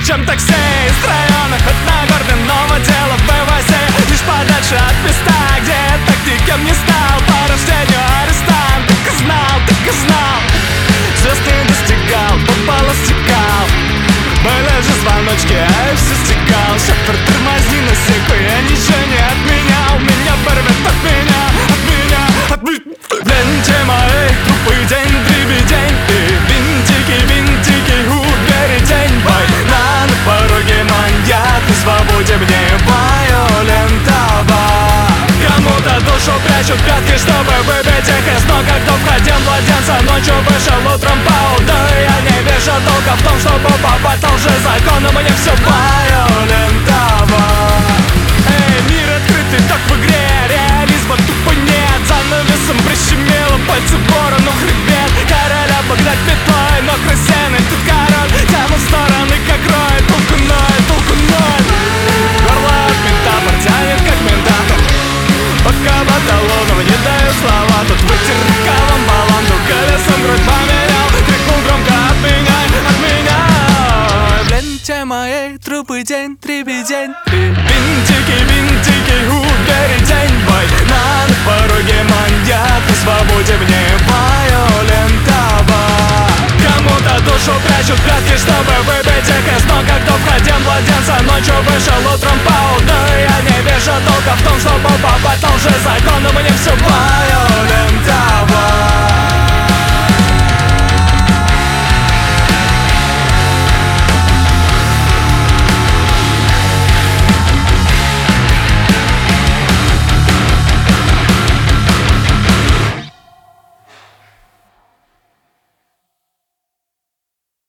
чем такси из района, хоть на гордом, но дело в вывозе. Лишь подальше от места, где я так никем не стал. По рождению арестант, так и знал. Звезд не достигал, попало стекал. Были же звоночки, а я все стекал. Шофер, тормозни на секу, я ничего не отменял. Меня порвет от меня. В ленте моей трупы день, дребедень. И винтики, у двери день. Война на пороге, маньяк на свободе, мне вайолентова. Кому-то душу прячут пятки, чтобы выбить их из ног. А кто входил младенца, ночью вышел утром пал. Да я не вижу толка в том, чтобы попасть на лжезакон. Мне все вайолентова. Эй, мир открытый, так в игре, реализма тупо нет. Занавесом прищемило пальцы в борону, хребет. Короля обогнать петлой, но крысиный тут король. Тяну в стороны, как рой, толку ноль. Горло от ментапор тянет, как ментатор. Пока баталонов не даю слова. Тут вытер рукавом баланду, колесом грудь поменял. Крикнул громко: отменяй. В ленте моей трупы день, дребедень. Винтики, у двери день. Война на пороге, маньяк на свободе, мне вайолентова. Кому-то душу прячут пятки, чтобы выбить их из ног. А кто входил младенца, ночью вышел утром